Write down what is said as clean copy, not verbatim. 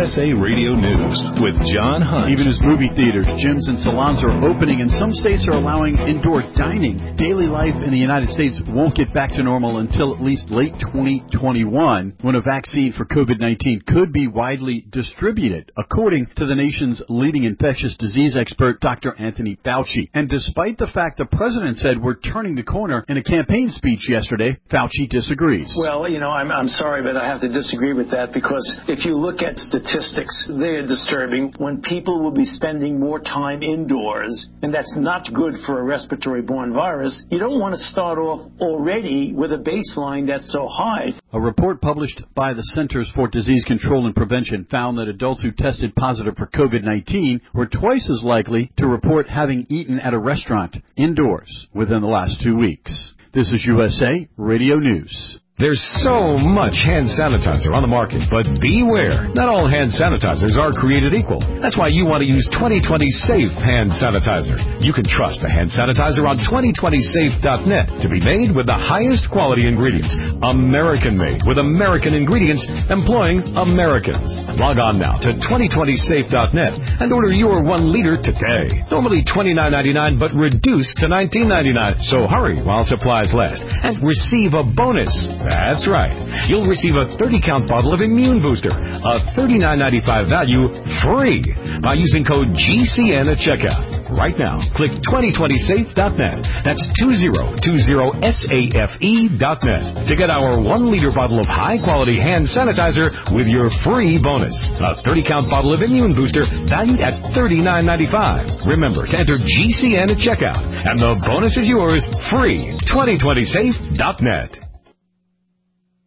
USA Radio News with John Hunt. Even as movie theaters, gyms, and salons are opening, and some states are allowing indoor dining, daily life in the United States won't get back to normal until at least late 2021, when a vaccine for COVID-19 could be widely distributed, according to the nation's leading infectious disease expert, Dr. Anthony Fauci. And despite the fact the president said we're turning the corner in a campaign speech yesterday, Fauci disagrees. Well, I'm sorry, but I have to disagree with that, because if you look at statistics, they're disturbing. When people will be spending more time indoors, and that's not good for a respiratory-borne virus, you don't want to start off already with a baseline that's so high. A report published by the Centers for Disease Control and Prevention found that adults who tested positive for COVID-19 were twice as likely to report having eaten at a restaurant indoors within the last 2 weeks. This is USA Radio News. There's so much hand sanitizer on the market, but beware. Not all hand sanitizers are created equal. That's why you want to use 2020 Safe Hand Sanitizer. You can trust the hand sanitizer on 2020safe.net to be made with the highest quality ingredients. American-made with American ingredients, employing Americans. Log on now to 2020safe.net and order your 1 liter today. Normally $29.99, but reduced to $19.99. So hurry while supplies last and receive a bonus. That's right. You'll receive a 30-count bottle of Immune Booster, a $39.95 value, free by using code GCN at checkout. Right now, click 2020safe.net. That's 2020safe.net to get our 1 liter bottle of high-quality hand sanitizer with your free bonus. A 30-count bottle of Immune Booster valued at $39.95. Remember to enter GCN at checkout, and the bonus is yours, free. 2020safe.net.